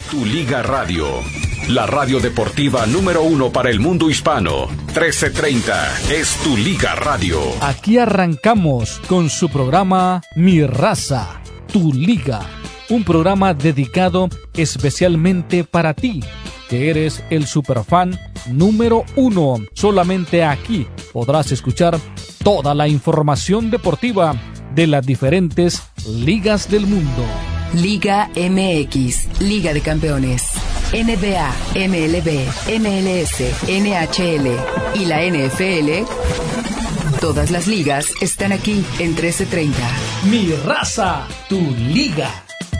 Tu Liga Radio, la radio deportiva número 1 para el mundo hispano. 1330 es Tu Liga Radio. Aquí arrancamos con su programa Mi Raza, Tu Liga. Un programa dedicado especialmente para ti, que eres el superfan número 1. Solamente aquí podrás escuchar toda la información deportiva de las diferentes ligas del mundo. Liga MX, Liga de Campeones, NBA, MLB, MLS, NHL y la NFL. Todas las ligas están aquí en 1330. Mi Raza, Tu Liga.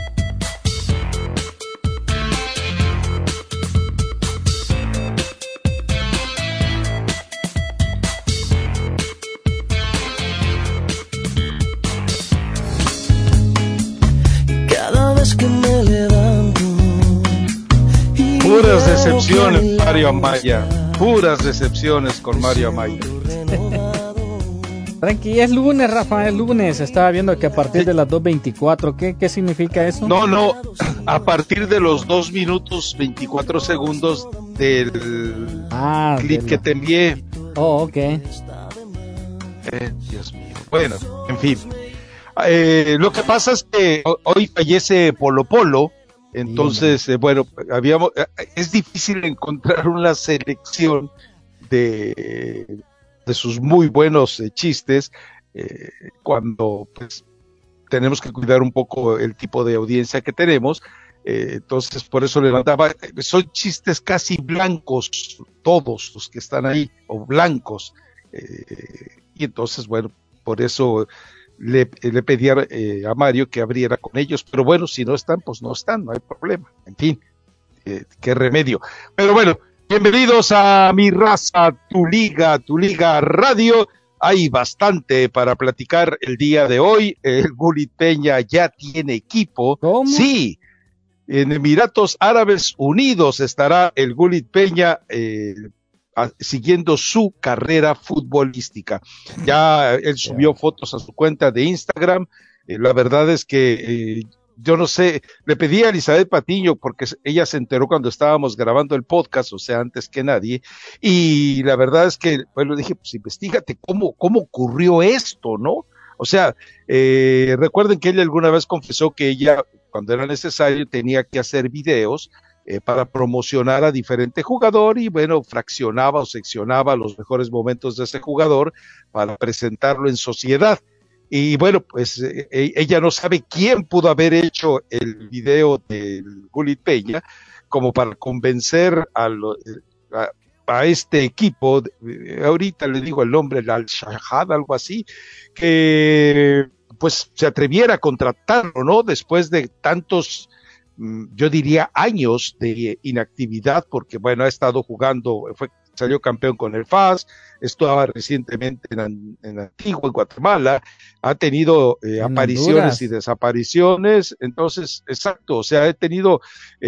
Puras decepciones, Mario Amaya. Puras decepciones con Mario Amaya. Tranqui, es lunes, Rafa, es lunes. Estaba viendo que a partir de las 2:24, ¿qué significa eso? No, a partir de los 2 minutos 24 segundos del clip que te envié. Oh, ok. Dios mío. Bueno, en fin. Lo que pasa es que hoy fallece Polo Polo. Entonces, bueno, es difícil encontrar una selección de sus muy buenos chistes cuando pues tenemos que cuidar un poco el tipo de audiencia que tenemos. Entonces, por eso levantaba, son chistes casi blancos, todos los que están ahí, o blancos. Y entonces, bueno, por eso le pedí a Mario que abriera con ellos, pero bueno, si no están, pues no están, no hay problema, en fin, qué remedio. Pero bueno, bienvenidos a Mi Raza, Tu Liga Radio. Hay bastante para platicar el día de hoy. El Gulit Peña ya tiene equipo. ¿Cómo? Sí, en Emiratos Árabes Unidos estará el Gulit Peña siguiendo su carrera futbolística. Ya él subió fotos a su cuenta de Instagram. La verdad es que yo no sé, le pedí a Elizabeth Patiño porque ella se enteró cuando estábamos grabando el podcast, o sea, antes que nadie, y la verdad es que, bueno, dije, pues investígate cómo ocurrió esto, ¿no? O sea, recuerden que ella alguna vez confesó que ella, cuando era necesario, tenía que hacer videos para promocionar a diferente jugador y bueno, fraccionaba o seccionaba los mejores momentos de ese jugador para presentarlo en sociedad. Y bueno, pues ella no sabe quién pudo haber hecho el video del Gulit Peña como para convencer a este equipo, ahorita le digo el nombre, el Al-Shahad, algo así, que pues se atreviera a contratarlo, ¿no? Después de tantos, yo diría, años de inactividad, porque bueno, ha estado jugando, salió campeón con el FAS, estaba recientemente en Antigua, en Guatemala, ha tenido apariciones Honduras y desapariciones, entonces, exacto, o sea, he tenido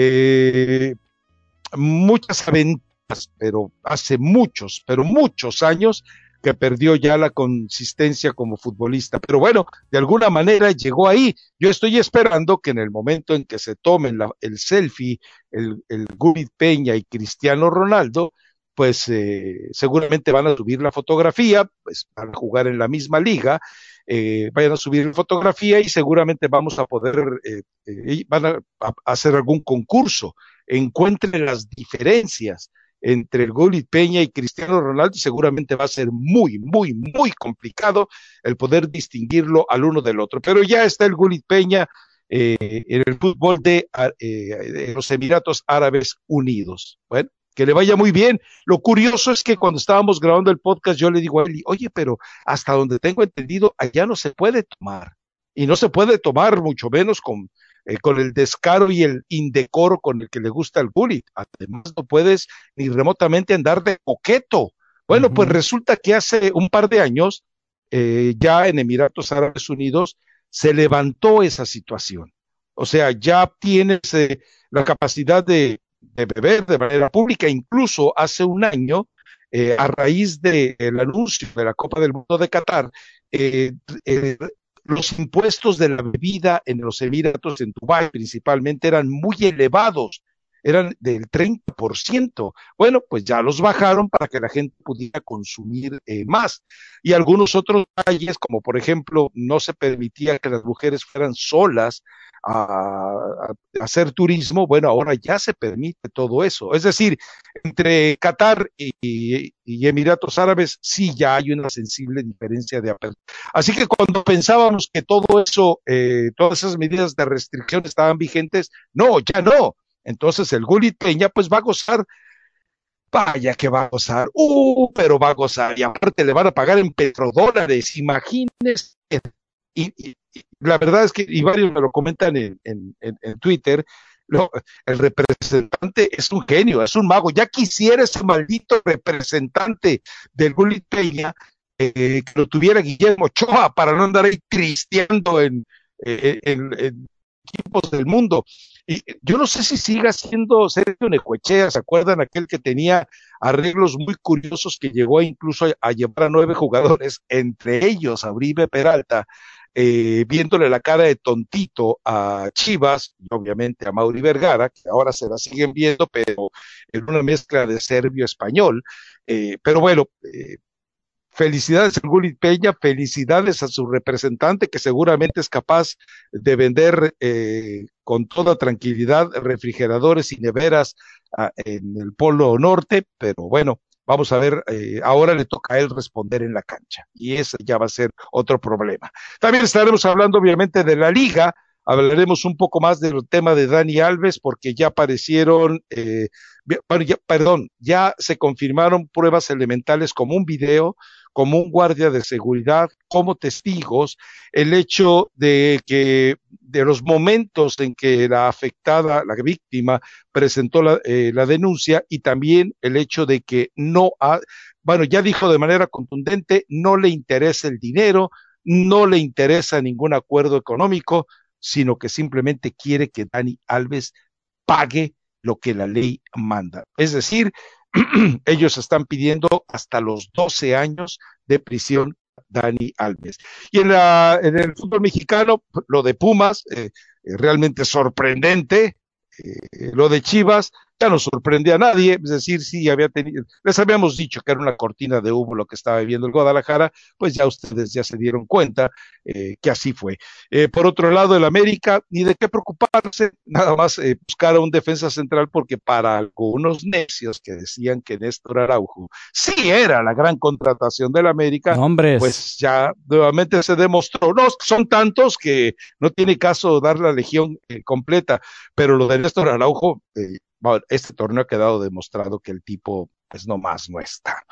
muchas aventuras, pero hace muchos años que perdió ya la consistencia como futbolista, pero bueno, de alguna manera llegó ahí. Yo estoy esperando que en el momento en que se tomen el selfie, el Gulit Peña y Cristiano Ronaldo, pues seguramente van a subir la fotografía, pues van a jugar en la misma liga, vayan a subir la fotografía y seguramente vamos a poder, van a hacer algún concurso, encuentren las diferencias entre el Gulit Peña y Cristiano Ronaldo, y seguramente va a ser muy complicado el poder distinguirlo al uno del otro, pero ya está el Gulit Peña en el fútbol de los Emiratos Árabes Unidos. Bueno, que le vaya muy bien. Lo curioso es que cuando estábamos grabando el podcast, yo le digo a Eli, oye, pero hasta donde tengo entendido, allá no se puede tomar, y no se puede tomar mucho menos con el descaro y el indecoro con el que le gusta el Gulit. Además, no puedes ni remotamente andar de coqueto. Bueno, pues resulta que hace un par de años, ya en Emiratos Árabes Unidos, se levantó esa situación. O sea, ya tienes la capacidad de beber de manera pública. Incluso hace un año, a raíz del anuncio de la Copa del Mundo de Qatar, los impuestos de la bebida en los Emiratos, en Dubái principalmente, eran muy elevados eran del 30%. Bueno, pues ya los bajaron para que la gente pudiera consumir más. Y algunos otros detalles, como por ejemplo, no se permitía que las mujeres fueran solas a hacer turismo. Bueno, ahora ya se permite todo eso. Es decir, entre Qatar y Emiratos Árabes sí ya hay una sensible diferencia de apertura. Así que cuando pensábamos que todo eso, todas esas medidas de restricción estaban vigentes, no, ya no. Entonces el Gullit Peña pues va a gozar, vaya que va a gozar, pero va a gozar, y aparte le van a pagar en petrodólares, imagínense. Y la verdad es que, y varios me lo comentan en Twitter, el representante es un genio, es un mago. Ya quisiera ese maldito representante del Gullit Peña, que lo tuviera Guillermo Ochoa para no andar ahí tristeando en equipos del mundo. Y yo no sé si siga siendo Sergio Necoechea. ¿Se acuerdan aquel que tenía arreglos muy curiosos, que llegó incluso a llevar a 9 jugadores, entre ellos a Uribe Peralta, viéndole la cara de tontito a Chivas y obviamente a Mauri Vergara, que ahora se la siguen viendo, pero en una mezcla de serbio-español? Pero bueno, felicidades al Gullit Peña, felicidades a su representante, que seguramente es capaz de vender con toda tranquilidad refrigeradores y neveras en el Polo Norte, pero bueno, vamos a ver, ahora le toca a él responder en la cancha, y ese ya va a ser otro problema. También estaremos hablando obviamente de la Liga, hablaremos un poco más del tema de Dani Alves, porque ya aparecieron, bueno, ya se confirmaron pruebas elementales como un video, como un guardia de seguridad, como testigos, el hecho de que de los momentos en que la afectada, la víctima, presentó la denuncia, y también el hecho de que bueno, ya dijo de manera contundente, no le interesa el dinero, no le interesa ningún acuerdo económico, sino que simplemente quiere que Dani Alves pague lo que la ley manda. Es decir, ellos están pidiendo hasta los 12 años de prisión Dani Alves. Y en el fútbol mexicano, lo de Pumas, realmente sorprendente. Lo de Chivas ya no sorprende a nadie, es decir, sí les habíamos dicho que era una cortina de humo lo que estaba viviendo el Guadalajara, pues ya ustedes ya se dieron cuenta que así fue. Por otro lado, el América, ni de qué preocuparse, nada más buscar a un defensa central, porque para algunos necios que decían que Néstor Araujo sí era la gran contratación del América, Nombres. Pues ya nuevamente se demostró, no, son tantos que no tiene caso dar la legión completa, pero lo de Néstor Araujo, este torneo ha quedado demostrado que el tipo, pues nomás no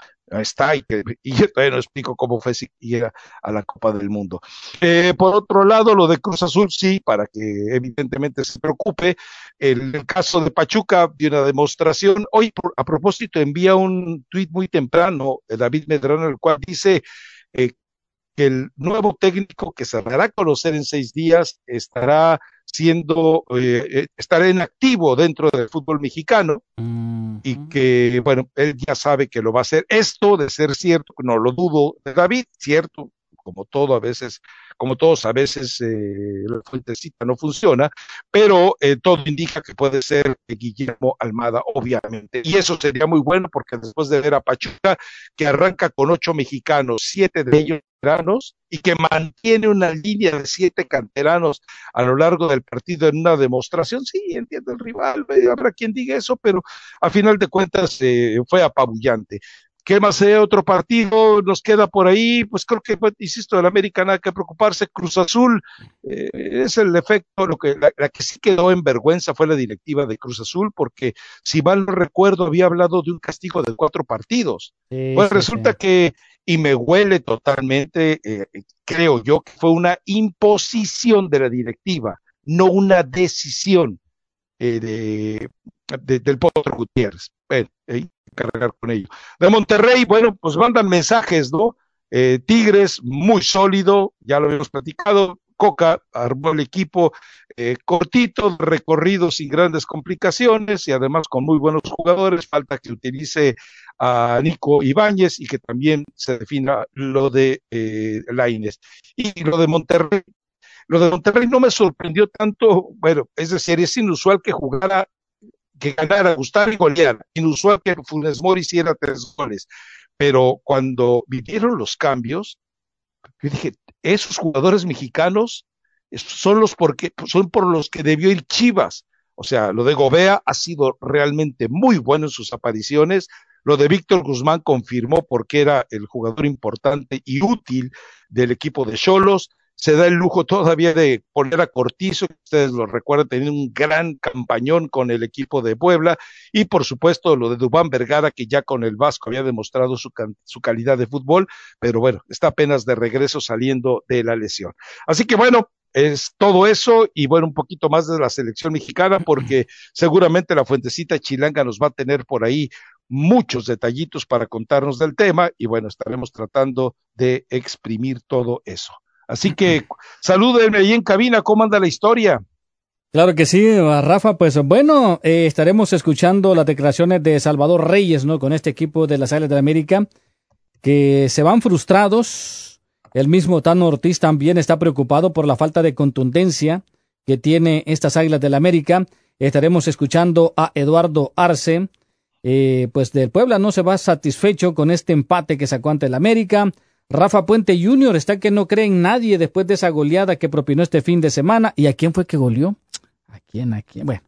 está, y yo todavía no explico cómo fue si llega a la Copa del Mundo. Por otro lado, lo de Cruz Azul, sí, para que evidentemente se preocupe. El caso de Pachuca, de una demostración. Hoy, a propósito, envía un tuit muy temprano, David Medrano, el cual dice que el nuevo técnico, que se dará a conocer en 6 días, estará en activo dentro del fútbol mexicano, y que, bueno, él ya sabe que lo va a hacer. Esto, de ser cierto, no lo dudo de David, cierto, como todos a veces la fuentecita no funciona, pero todo indica que puede ser Guillermo Almada, obviamente, y eso sería muy bueno, porque después de ver a Pachuca, que arranca con 8 mexicanos, 7 de ellos canteranos, y que mantiene una línea de 7 canteranos a lo largo del partido en una demostración, sí, entiendo el rival, habrá quien diga eso, pero a final de cuentas fue apabullante. ¿Qué más? Otro partido nos queda por ahí, pues creo que, insisto, del América nada que preocuparse. Cruz Azul, es el efecto, la que sí quedó en vergüenza fue la directiva de Cruz Azul, porque si mal no recuerdo había hablado de un castigo de 4 partidos. Sí, pues sí, resulta sí. que, y me huele totalmente, creo yo que fue una imposición de la directiva, no una decisión del Potro Gutiérrez. Bueno, cargar con ello. De Monterrey, bueno, pues mandan mensajes, ¿no? Tigres, muy sólido, ya lo habíamos platicado. Coca armó el equipo cortito, recorrido sin grandes complicaciones, y además con muy buenos jugadores. Falta que utilice a Nico Ibáñez y que también se defina lo de Lainez. Y lo de Monterrey no me sorprendió tanto. Bueno, es decir, es inusual que jugara que ganara, gustara y goleara. Inusual que Funes Mori hiciera 3 goles. Pero cuando vinieron los cambios, yo dije, esos jugadores mexicanos son por los que debió ir Chivas. O sea, lo de Gobea ha sido realmente muy bueno en sus apariciones. Lo de Víctor Guzmán confirmó porque era el jugador importante y útil del equipo de Xolos. Se da el lujo todavía de poner a Cortizo, que ustedes lo recuerdan, tenía un gran campañón con el equipo de Puebla, y por supuesto lo de Dubán Vergara, que ya con el Vasco había demostrado su calidad de fútbol, pero bueno, está apenas de regreso saliendo de la lesión. Así que bueno, es todo eso y bueno, un poquito más de la selección mexicana, porque seguramente la Fuentecita Chilanga nos va a tener por ahí muchos detallitos para contarnos del tema, y bueno, estaremos tratando de exprimir todo eso. Así que salúdenme ahí en cabina, ¿cómo anda la historia? Claro que sí, Rafa, pues bueno, estaremos escuchando las declaraciones de Salvador Reyes, ¿no? Con este equipo de las Águilas del América, que se van frustrados. El mismo Tano Ortiz también está preocupado por la falta de contundencia que tiene estas Águilas del América. Estaremos escuchando a Eduardo Arce, pues del Puebla no se va satisfecho con este empate que sacó ante el América. Rafa Puente Jr. está que no cree en nadie después de esa goleada que propinó este fin de semana. ¿Y a quién fue que goleó? ¿A quién? Bueno.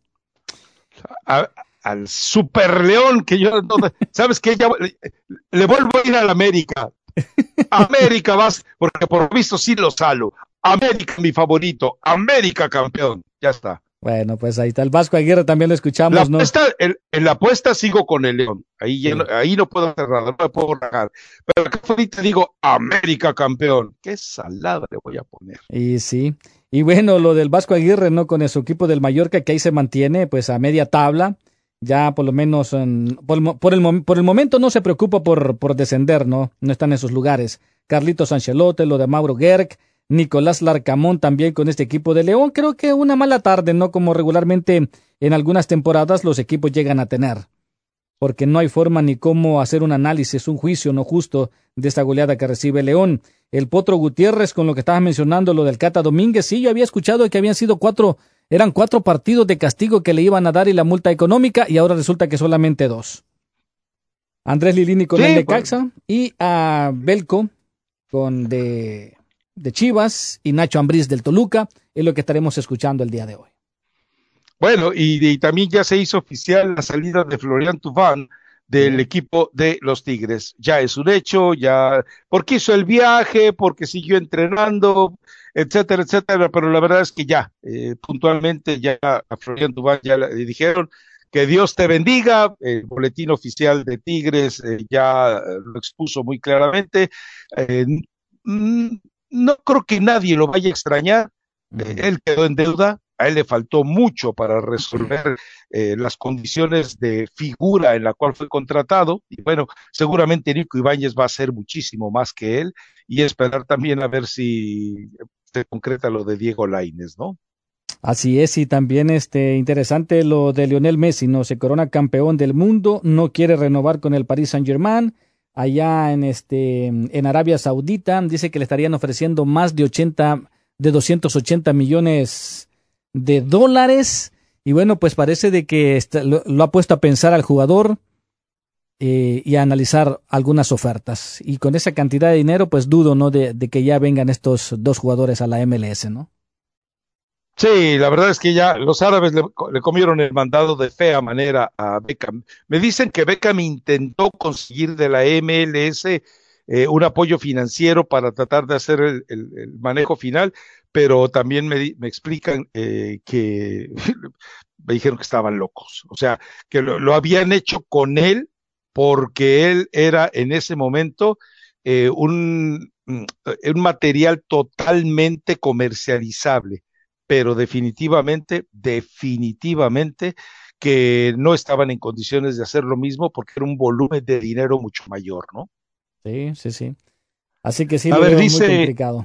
Al Super León, que yo, ¿sabes qué? Ya, le vuelvo a ir al América. América vas, porque por lo visto sí lo salo. América mi favorito, América campeón, ya está. Bueno, pues ahí está el Vasco Aguirre, también lo escuchamos, ¿no? En la apuesta sigo con el León, ahí no puedo hacer nada, no me puedo rajar. Pero acá ahorita digo América campeón, qué salada le voy a poner. Y sí, y bueno, lo del Vasco Aguirre, ¿no? Con su equipo del Mallorca, que ahí se mantiene, pues a media tabla, ya por lo menos, por el momento no se preocupa por descender, ¿no? No están en esos lugares. Carlitos Ancelotti, lo de Mauro Gerg, Nicolás Larcamón también con este equipo de León. Creo que una mala tarde, ¿no? Como regularmente en algunas temporadas los equipos llegan a tener. Porque no hay forma ni cómo hacer un análisis, un juicio no justo de esta goleada que recibe León. El Potro Gutiérrez, con lo que estabas mencionando, lo del Cata Domínguez, sí, yo había escuchado que habían sido 4 partidos de castigo que le iban a dar y la multa económica, y ahora resulta que solamente 2. Andrés Lilini con el de Caxa, y a Belco con de Chivas, y Nacho Ambriz del Toluca, es lo que estaremos escuchando el día de hoy. Bueno, y también ya se hizo oficial la salida de Florian Thauvin del equipo de los Tigres. Ya es un hecho, ya, porque hizo el viaje, porque siguió entrenando, etcétera, etcétera, pero la verdad es que ya, puntualmente ya a Florian Thauvin ya le dijeron que Dios te bendiga. El boletín oficial de Tigres ya lo expuso muy claramente. No creo que nadie lo vaya a extrañar. Él quedó en deuda, a él le faltó mucho para resolver las condiciones de figura en la cual fue contratado, y bueno, seguramente Nico Ibáñez va a hacer muchísimo más que él, y esperar también a ver si se concreta lo de Diego Lainez, ¿no? Así es, y también interesante lo de Lionel Messi, ¿no? Se corona campeón del mundo, no quiere renovar con el Paris Saint-Germain. Allá en Arabia Saudita dice que le estarían ofreciendo más de 280 millones de dólares, y bueno, pues parece de que lo ha puesto a pensar al jugador y a analizar algunas ofertas, y con esa cantidad de dinero pues dudo, ¿no? de que ya vengan estos 2 jugadores a la MLS, ¿no? Sí, la verdad es que ya los árabes le comieron el mandado de fea manera a Beckham. Me dicen que Beckham intentó conseguir de la MLS un apoyo financiero para tratar de hacer el manejo final, pero también me explican que me dijeron que estaban locos. O sea, que lo habían hecho con él porque él era en ese momento un material totalmente comercializable, pero definitivamente que no estaban en condiciones de hacer lo mismo porque era un volumen de dinero mucho mayor, ¿no? Sí. Así que sí, a lo ver, veo muy complicado.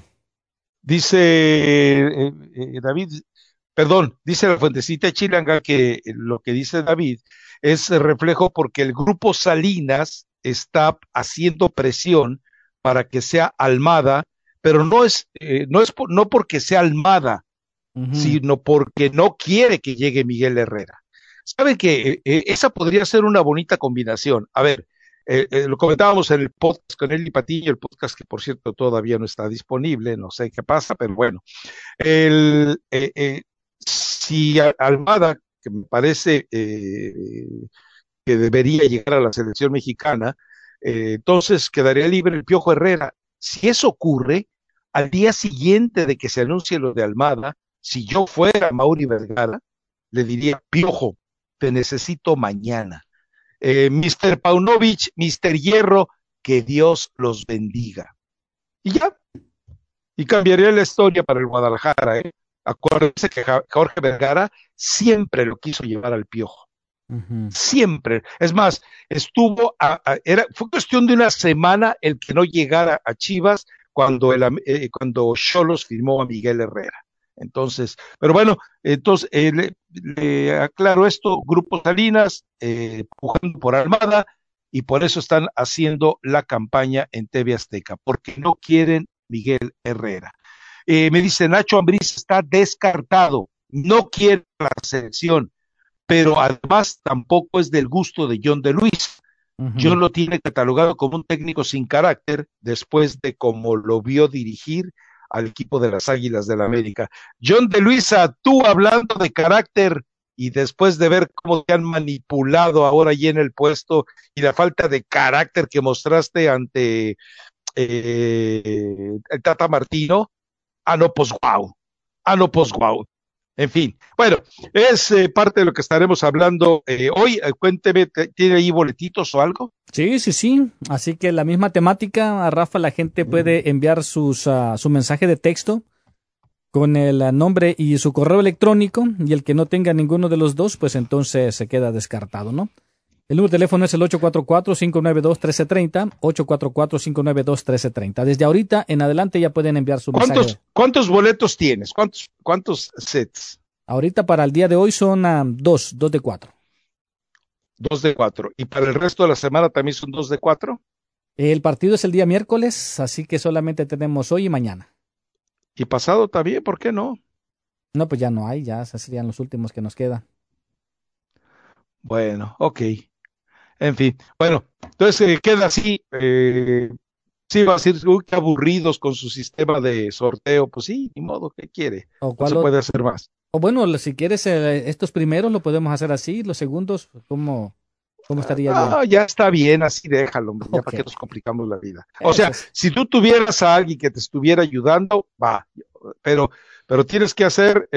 Dice David, perdón, dice la Fuentecita Chilanga que lo que dice David es reflejo porque el grupo Salinas está haciendo presión para que sea Almada, pero no porque sea Almada, sino porque no quiere que llegue Miguel Herrera. sabe que esa podría ser una bonita combinación. A ver, lo comentábamos en el podcast con Eli Patiño, el podcast que por cierto todavía no está disponible, no sé qué pasa, pero bueno. Si Almada, que me parece que debería llegar a la selección mexicana, entonces quedaría libre el Piojo Herrera. Si eso ocurre, al día siguiente de que se anuncie lo de Almada, si yo fuera Mauri Vergara, le diría, Piojo, te necesito mañana. Mr. Paunovic, Mr. Hierro, que Dios los bendiga. Y ya, y cambiaría la historia para el Guadalajara. Acuérdense que Jorge Vergara siempre lo quiso llevar al Piojo. Uh-huh. Siempre. Es más, fue cuestión de una semana el que no llegara a Chivas cuando Xolos firmó a Miguel Herrera. Entonces, pero bueno, entonces le aclaro esto, Grupo Salinas empujando por Almada, y por eso están haciendo la campaña en TV Azteca, porque no quieren Miguel Herrera. Me dice Nacho Ambriz está descartado, no quiere la selección, pero además tampoco es del gusto de John de Luis. Uh-huh. John lo tiene catalogado como un técnico sin carácter después de cómo lo vio dirigir al equipo de las Águilas del la América. John de Luisa, tú hablando de carácter y después de ver cómo te han manipulado ahora allí en el puesto y la falta de carácter que mostraste ante el Tata Martino, pues guau. En fin, bueno, es parte de lo que estaremos hablando hoy. Cuénteme, ¿tiene ahí boletitos o algo? Sí. Así que la misma temática, a Rafa, la gente puede enviar su mensaje de texto con el nombre y su correo electrónico, y el que no tenga ninguno de los dos, pues entonces se queda descartado, ¿no? El número de teléfono es el 844-592-1330, 844-592-1330. Desde ahorita en adelante ya pueden enviar su mensaje. ¿Cuántos boletos tienes? ¿Cuántos sets? Ahorita para el día de hoy son dos de 4. 2 de 4. ¿Y para el resto de la semana también son 2 de 4? El partido es el día miércoles, así que solamente tenemos hoy y mañana. ¿Y pasado también? ¿Por qué no? No, pues ya no hay, ya serían los últimos que nos quedan. Bueno, ok. En fin, bueno, entonces queda así, sí va a ser qué aburridos con su sistema de sorteo, pues sí, ni modo, ¿qué quiere? No se puede hacer más. O bueno, si quieres estos primeros lo podemos hacer así, los segundos, ¿cómo estaría bien? No, ya está bien, así déjalo, hombre, ya para qué nos complicamos la vida. O sea, si tú tuvieras a alguien que te estuviera ayudando, va, pero tienes que hacer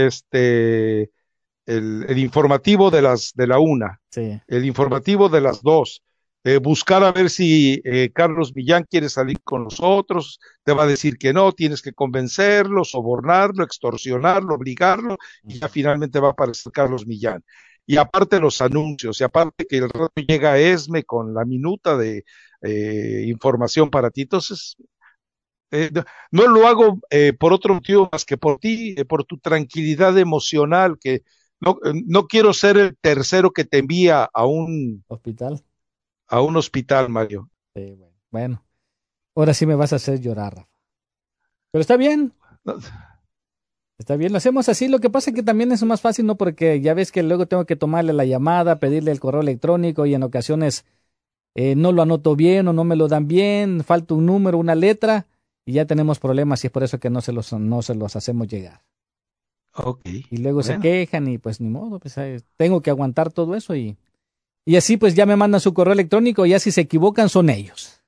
el informativo de la 1, sí. El informativo de las 2, buscar a ver si Carlos Millán quiere salir con nosotros, te va a decir que no, tienes que convencerlo, sobornarlo, extorsionarlo, obligarlo, y ya finalmente va a aparecer Carlos Millán. Y aparte los anuncios, y aparte que el rato llega Esme con la minuta de información para ti, entonces no lo hago por otro motivo más que por ti, por tu tranquilidad emocional, que no quiero ser el tercero que te envía a un hospital. A un hospital, Mario. Sí, bueno. Ahora sí me vas a hacer llorar, Rafa. Pero está bien. No. Está bien, lo hacemos así. Lo que pasa es que también es más fácil, ¿no? Porque ya ves que luego tengo que tomarle la llamada, pedirle el correo electrónico, y en ocasiones no lo anoto bien o no me lo dan bien, falta un número, una letra, y ya tenemos problemas, y es por eso que no se los hacemos llegar. Okay. Y luego se quejan y pues ni modo, pues tengo que aguantar todo eso, y así pues ya me mandan su correo electrónico, y ya si se equivocan son ellos.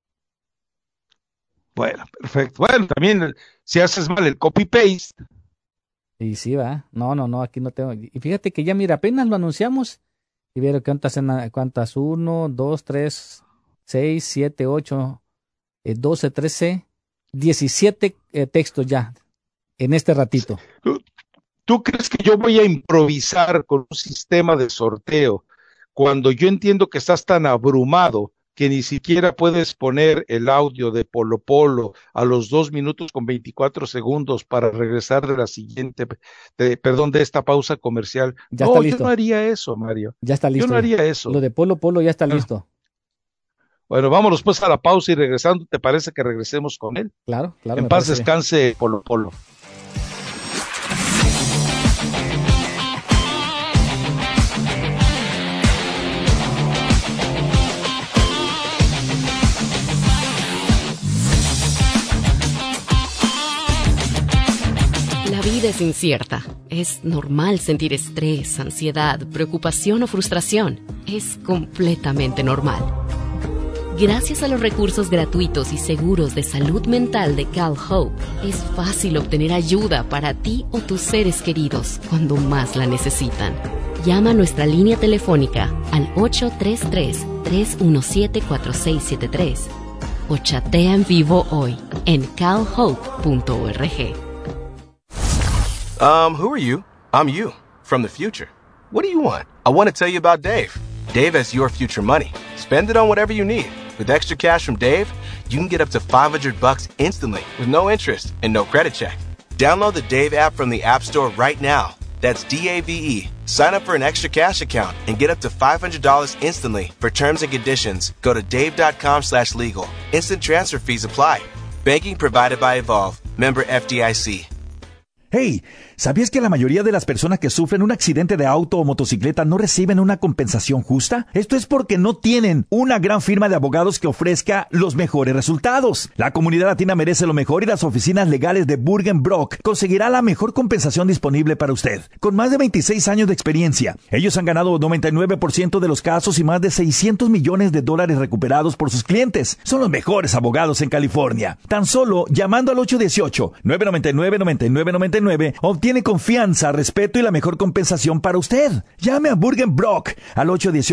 Bueno, perfecto. Bueno, también si haces mal el copy-paste. Y sí, va. No, aquí no tengo. Y fíjate que ya, mira, apenas lo anunciamos, y vieron cuántas 1, 2, 3, 6, 7, 8, 12, 13, 17 textos ya en este ratito. ¿Tú crees que yo voy a improvisar con un sistema de sorteo cuando yo entiendo que estás tan abrumado que ni siquiera puedes poner el audio de Polo Polo a los 2 minutos con 24 segundos para regresar de la siguiente, de esta pausa comercial? Ya está listo. Yo no haría eso, Mario. Ya está listo. Yo no haría eso. Lo de Polo Polo ya está listo. Bueno, vámonos pues a la pausa, y regresando, ¿te parece que regresemos con él? Claro. En paz descanse Polo Polo. es incierta. Es normal sentir estrés, ansiedad, preocupación o frustración. Es completamente normal. Gracias a los recursos gratuitos y seguros de salud mental de CalHope, es fácil obtener ayuda para ti o tus seres queridos cuando más la necesitan. Llama a nuestra línea telefónica al 833-317-4673 o chatea en vivo hoy en calhope.org. Who are you? I'm you, from the future. What do you want? I want to tell you about Dave. Dave has your future money. Spend it on whatever you need. With extra cash from Dave, you can get up to $500 instantly with no interest and no credit check. Download the Dave app from the App Store right now. That's DAVE. Sign up for an extra cash account and get up to $500 instantly. For terms and conditions, go to dave.com/legal. Instant transfer fees apply. Banking provided by Evolve. Member FDIC. Hey, ¿sabías que la mayoría de las personas que sufren un accidente de auto o motocicleta no reciben una compensación justa? Esto es porque no tienen una gran firma de abogados que ofrezca los mejores resultados. La comunidad latina merece lo mejor y las oficinas legales de Burgen Brock conseguirá la mejor compensación disponible para usted. Con más de 26 años de experiencia, ellos han ganado 99% de los casos y más de $600 millones recuperados por sus clientes. Son los mejores abogados en California. Tan solo llamando al 818-999-9999 obtiene confianza, respeto y la mejor compensación para usted. Llame a Burgen Brock al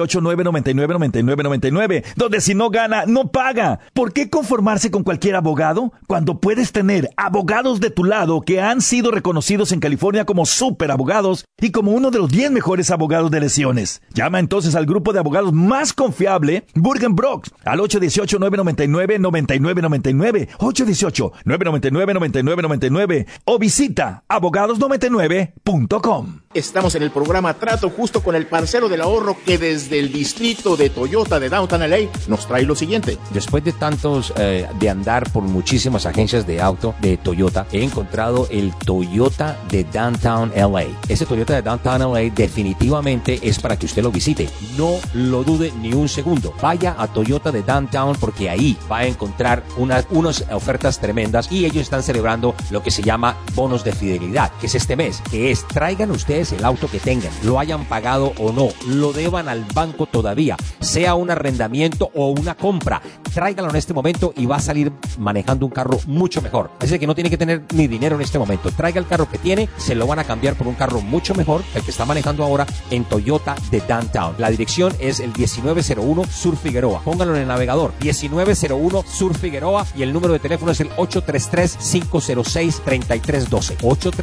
818-999-9999, donde si no gana, no paga. ¿Por qué conformarse con cualquier abogado cuando puedes tener abogados de tu lado que han sido reconocidos en California como super abogados y como uno de los 10 mejores abogados de lesiones? Llama entonces al grupo de abogados más confiable, Burgen Brock, al 818-999-9999, 818-999-9999 o visita abogados99.com. Estamos en el programa Trato Justo con el parcero del ahorro que desde el distrito de Toyota de Downtown LA nos trae lo siguiente. Después de tantos de andar por muchísimas agencias de auto de Toyota, he encontrado el Toyota de Downtown LA. Ese Toyota de Downtown LA definitivamente es para que usted lo visite. No lo dude ni un segundo. Vaya a Toyota de Downtown porque ahí va a encontrar unas ofertas tremendas y ellos están celebrando lo que se llama bonos de fidelidad, que es este mes, que es traigan ustedes el auto que tengan, lo hayan pagado o no, lo deban al banco todavía, sea un arrendamiento o una compra, tráiganlo en este momento y va a salir manejando un carro mucho mejor. Así que no tiene que tener ni dinero en este momento, traiga el carro que tiene, se lo van a cambiar por un carro mucho mejor que el que está manejando ahora en Toyota de Downtown. La dirección es el 1901 Sur Figueroa, pónganlo en el navegador, 1901 Sur Figueroa, y el número de teléfono es el 833-506-3312,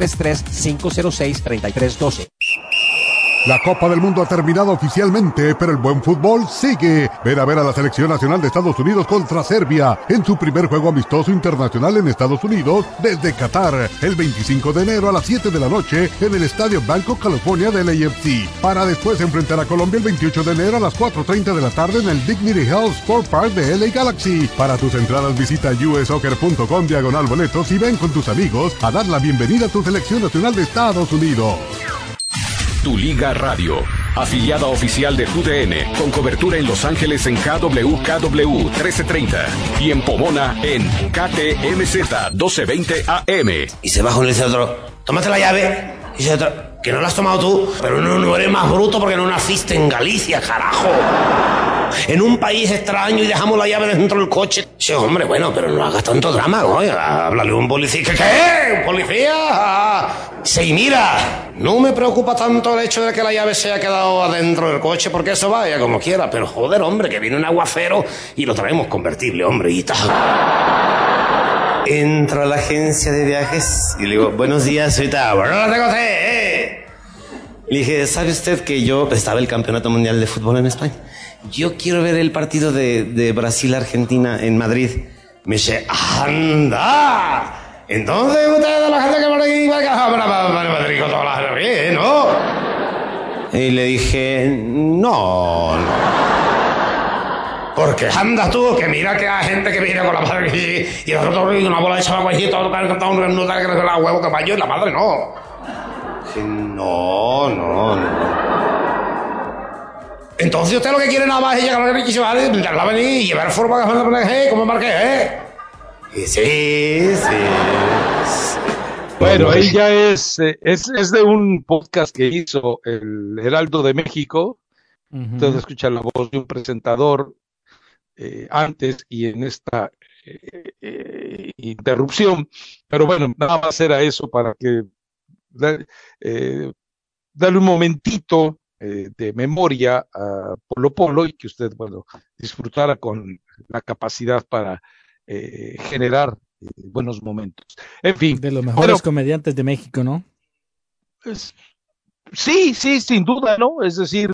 833-506-3312. La Copa del Mundo ha terminado oficialmente, pero el buen fútbol sigue. Ven a ver a la Selección Nacional de Estados Unidos contra Serbia en su primer juego amistoso internacional en Estados Unidos desde Qatar, el 25 de enero a las 7 de la noche en el Estadio Banco California del AFC, para después enfrentar a Colombia el 28 de enero a las 4:30 de la tarde en el Dignity Health Sport Park de LA Galaxy. Para tus entradas visita ussoccer.com/boletos y ven con tus amigos a dar la bienvenida a tu Selección Nacional de Estados Unidos. Tu Liga Radio, afiliada oficial de TUDN, con cobertura en Los Ángeles en KWKW 1330 y en Pomona en KTMZ 1220 AM. Y se va con ese otro, tómate la llave. Y dice otro, que no la has tomado tú, pero no eres más bruto porque no naciste en Galicia, carajo. En un país extraño y dejamos la llave dentro del coche. Sí, hombre, bueno, pero no hagas tanto drama, ¿no? Háblale a un policía. ¿Qué? ¿Un policía? Sí, mira, no me preocupa tanto el hecho de que la llave se haya quedado adentro del coche, porque eso vaya como quiera, pero joder, hombre, que viene un aguacero y lo traemos convertible, hombre, y tal. Entro a la agencia de viajes y le digo, buenos días, soy Tavo. No lo tengo usted, Le dije, ¿sabe usted que yo estaba el Campeonato Mundial de Fútbol en España? Yo quiero ver el partido de Brasil-Argentina en Madrid. Me dice, ¡anda! Entonces usted de la gente que por aquí va a Madrid con todas las bien, ¿no? Y le dije, no. Porque anda tú, que mira que hay gente que viene con la madre y nosotros una bola de chaval todo que cantado un minuto que no la huevo que para yo y la madre no. Dije, no. Entonces usted lo que quiere nada más es llegar a la y va a venir y llevar forma que como marqué, Y sí. Bueno, ahí ya es de un podcast que hizo el Heraldo de México. Usted escucha la voz de un presentador antes y en esta interrupción, pero bueno, nada más era eso para que darle un momentito de memoria a Polo Polo y que usted, bueno, disfrutara con la capacidad para generar buenos momentos. En fin. De los mejores comediantes de México, ¿no? Sí, sin duda, ¿no? Es decir,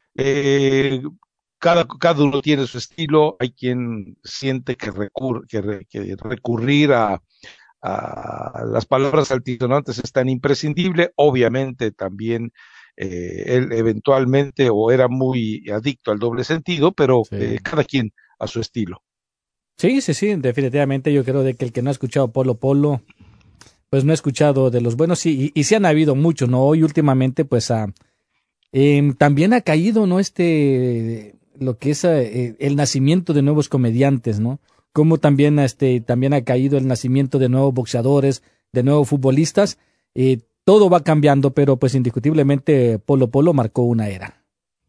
cada uno tiene su estilo, hay quien siente que recurrir a las palabras altisonantes es tan imprescindible, obviamente también él eventualmente o era muy adicto al doble sentido, pero cada quien a su estilo. Sí, definitivamente yo creo de que el que no ha escuchado Polo Polo, pues no ha escuchado de los buenos, y sí han habido muchos, ¿no? Hoy últimamente, pues también ha caído, ¿no? Lo que es el nacimiento de nuevos comediantes, ¿no? Como también ha caído el nacimiento de nuevos boxeadores, de nuevos futbolistas. Todo va cambiando, pero pues indiscutiblemente Polo Polo marcó una era.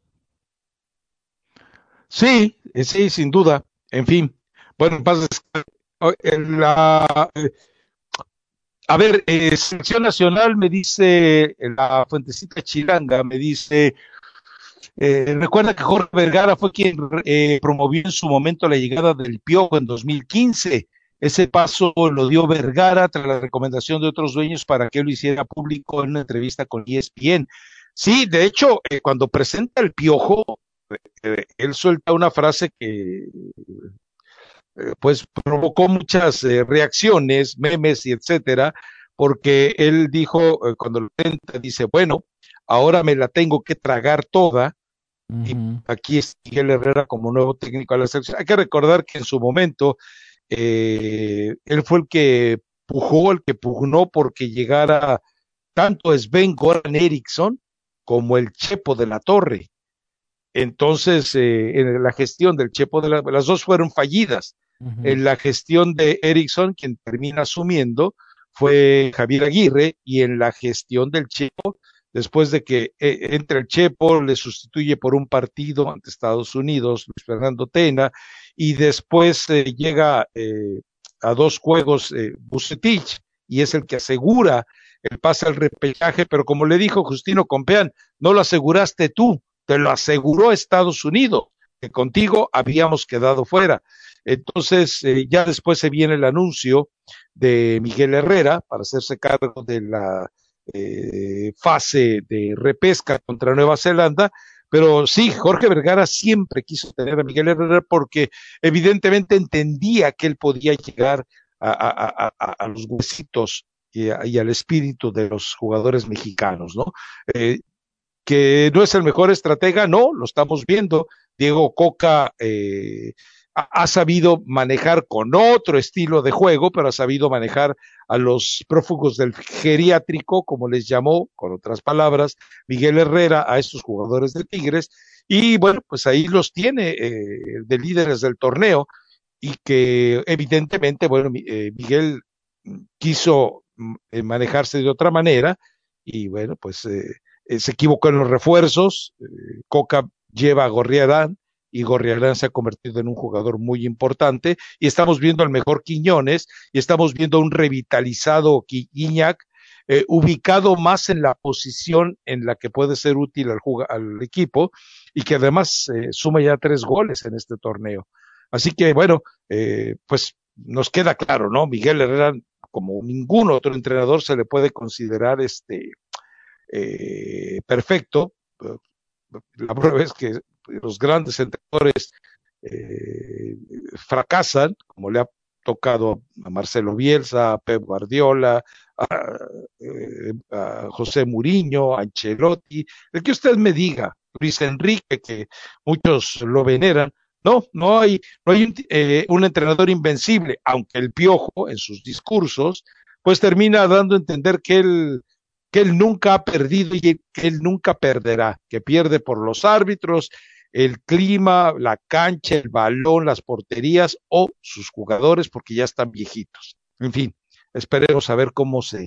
Sí, sin duda. En fin, bueno, a ver, Selección Nacional me dice, la Fuentecita Chilanga me dice, recuerda que Jorge Vergara fue quien promovió en su momento la llegada del Piojo en 2015. Ese paso lo dio Vergara tras la recomendación de otros dueños para que lo hiciera público en una entrevista con ESPN. Sí, de hecho, cuando presenta el Piojo, él suelta una frase que pues provocó muchas reacciones, memes y etcétera, porque él dijo, cuando lo presenta, dice, bueno, ahora me la tengo que tragar toda. Y aquí es Miguel Herrera como nuevo técnico de la selección. Hay que recordar que en su momento él fue el que pugnó porque llegara tanto Sven-Goran Eriksson como el Chepo de la Torre. Entonces, en la gestión del Chepo las dos fueron fallidas. En la gestión de Eriksson, quien termina asumiendo, fue Javier Aguirre, y en la gestión del Chepo, después de que entra el Chepo, le sustituye por un partido ante Estados Unidos, Luis Fernando Tena, y después llega a 2 juegos Vucetich, y es el que asegura el pase al repechaje, pero como le dijo Justino Compeán, no lo aseguraste tú, te lo aseguró Estados Unidos, que contigo habíamos quedado fuera. Entonces, ya después se viene el anuncio de Miguel Herrera para hacerse cargo de la fase de repesca contra Nueva Zelanda, pero sí, Jorge Vergara siempre quiso tener a Miguel Herrera porque evidentemente entendía que él podía llegar a los huesitos y al espíritu de los jugadores mexicanos, ¿no? Que no es el mejor estratega, no, lo estamos viendo. Diego Coca ha sabido manejar con otro estilo de juego, pero ha sabido manejar a los prófugos del geriátrico, como les llamó, con otras palabras, Miguel Herrera a estos jugadores de Tigres, y bueno, pues ahí los tiene de líderes del torneo, y que evidentemente, bueno, Miguel quiso manejarse de otra manera, y bueno, pues se equivocó en los refuerzos. Coca lleva a Gorriarán, y Gorriarán se ha convertido en un jugador muy importante, y estamos viendo al mejor Quiñones, y estamos viendo un revitalizado Guiñac, ubicado más en la posición en la que puede ser útil al equipo, y que además suma ya 3 goles en este torneo. Así que bueno, pues nos queda claro, ¿no? Miguel Herrera, como ningún otro entrenador, se le puede considerar perfecto. La prueba es que los grandes entrenadores fracasan, como le ha tocado a Marcelo Bielsa, a Pep Guardiola, a José Mourinho, a Ancelotti, el que usted me diga, Luis Enrique, que muchos lo veneran. No hay un entrenador invencible, aunque el Piojo en sus discursos pues termina dando a entender que él nunca ha perdido y que él nunca perderá, que pierde por los árbitros, el clima, la cancha, el balón, las porterías o sus jugadores porque ya están viejitos. En fin, esperemos a ver cómo se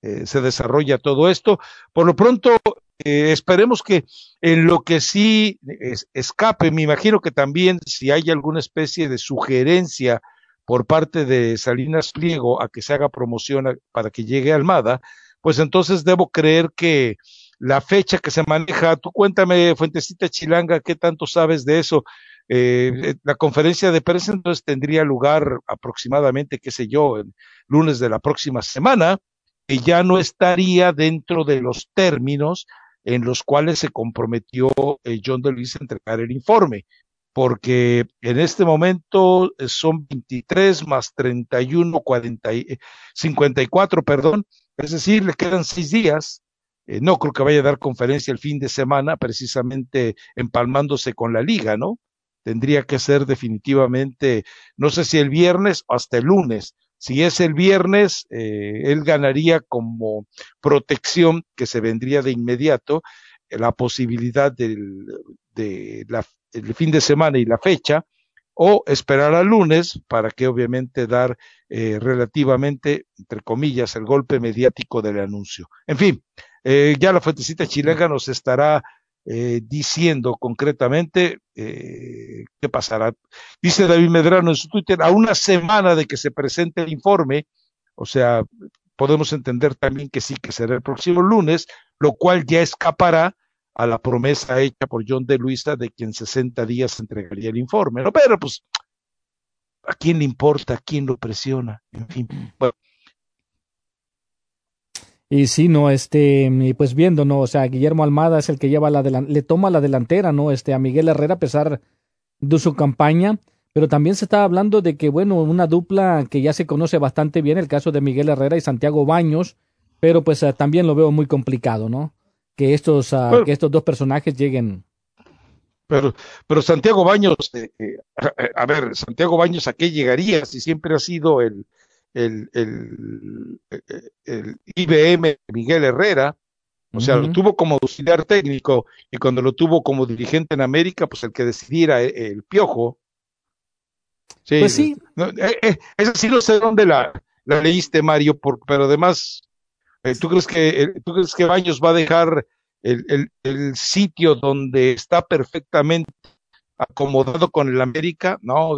se desarrolla todo esto. Por lo pronto, esperemos que en lo que sí escape, me imagino que también si hay alguna especie de sugerencia por parte de Salinas Pliego a que se haga promoción para que llegue a Almada, pues entonces debo creer que la fecha que se maneja, tú cuéntame, Fuentecita Chilanga, ¿qué tanto sabes de eso? La conferencia de prensa entonces tendría lugar aproximadamente, qué sé yo, el lunes de la próxima semana, y ya no estaría dentro de los términos en los cuales se comprometió John de Luisa a entregar el informe, porque en este momento son 23 más 31, 54, perdón, es decir, le quedan 6 días. No creo que vaya a dar conferencia el fin de semana, precisamente empalmándose con la liga, ¿no? Tendría que ser definitivamente, no sé si el viernes o hasta el lunes. Si es el viernes, él ganaría como protección que se vendría de inmediato la posibilidad del fin de semana y la fecha, o esperar al lunes para que obviamente dar relativamente, entre comillas, el golpe mediático del anuncio. En fin, ya la Fuentecita Chilanga nos estará diciendo concretamente qué pasará. Dice David Medrano en su Twitter, a una semana de que se presente el informe, o sea, podemos entender también que sí, que será el próximo lunes, lo cual ya escapará a la promesa hecha por John de Luisa de que en 60 días entregaría el informe, ¿no? Pero pues, ¿a quién le importa? ¿A quién lo presiona? En fin, bueno. Y sí, no, y pues viendo, ¿no? O sea, Guillermo Almada es el que lleva le toma la delantera, ¿no? A Miguel Herrera, a pesar de su campaña, pero también se está hablando de que, bueno, una dupla que ya se conoce bastante bien, el caso de Miguel Herrera y Santiago Baños, pero pues también lo veo muy complicado, ¿no? Que estos dos personajes lleguen. Pero Santiago Baños, a ver, Santiago Baños, ¿a qué llegaría si siempre ha sido el IBM Miguel Herrera? O sea, lo tuvo como auxiliar técnico, y cuando lo tuvo como dirigente en América, pues el que decidiera el Piojo. Sí, pues sí. Esa sí no sé dónde la leíste, Mario, pero además, ¿tú crees que Baños va a dejar el sitio donde está perfectamente acomodado con el América? No,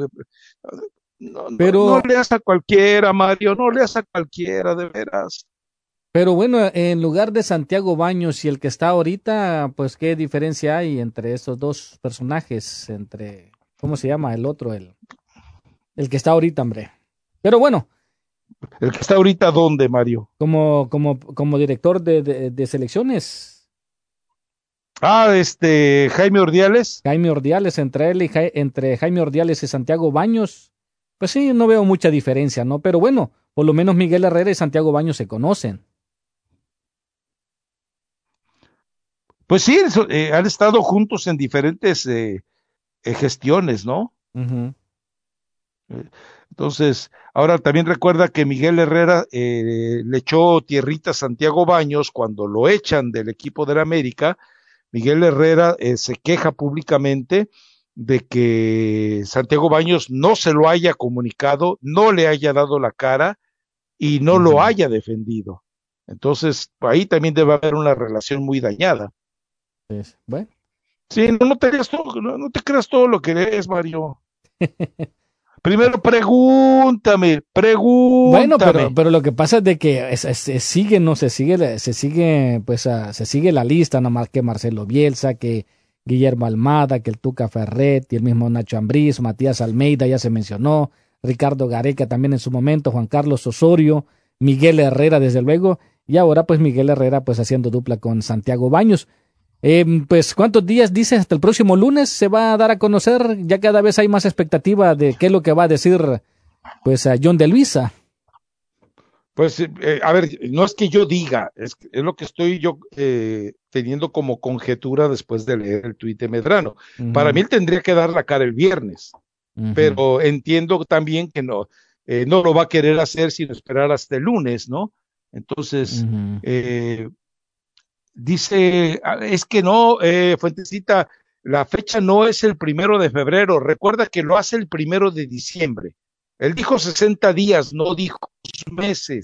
no leas a cualquiera, Mario, no leas a cualquiera, de veras. Pero bueno, en lugar de Santiago Baños y el que está ahorita, pues qué diferencia hay entre estos dos personajes, ¿cómo se llama el otro? El que está ahorita, hombre. Pero bueno. ¿El que está ahorita dónde, Mario? Como director de selecciones. Jaime Ordiales. Jaime Ordiales, entre Jaime Ordiales y Santiago Baños. Pues sí, no veo mucha diferencia, ¿no? Pero bueno, por lo menos Miguel Herrera y Santiago Baños se conocen. Pues sí, han estado juntos en diferentes gestiones, ¿no? Uh-huh. Entonces, ahora también recuerda que Miguel Herrera le echó tierrita a Santiago Baños cuando lo echan del equipo de la América. Miguel Herrera se queja públicamente de que Santiago Baños no se lo haya comunicado, no le haya dado la cara y no lo haya defendido. Entonces, ahí también debe haber una relación muy dañada. Pues, bueno. Sí, no te creas todo lo que lees, Mario. Primero pregúntame. Bueno, pero lo que pasa es de que se sigue la lista, nomás que Marcelo Bielsa, que Guillermo Almada, que el Tuca Ferretti, el mismo Nacho Ambriz, Matías Almeida ya se mencionó, Ricardo Gareca también en su momento, Juan Carlos Osorio, Miguel Herrera desde luego, y ahora pues Miguel Herrera pues haciendo dupla con Santiago Baños. Pues ¿cuántos días dices? Hasta el próximo lunes se va a dar a conocer, ya cada vez hay más expectativa de qué es lo que va a decir pues a John de Luisa. Pues a ver, no es que yo diga, es lo que estoy yo teniendo como conjetura después de leer el tuit de Medrano. Uh-huh. Para mí él tendría que dar la cara el viernes, uh-huh, pero entiendo también que no lo va a querer hacer sino esperar hasta el lunes, ¿no? Entonces, uh-huh, dice, es que no, Fuentecita, la fecha no es el 1 de febrero, recuerda que lo hace el 1 de diciembre. Él dijo 60 días, no dijo meses.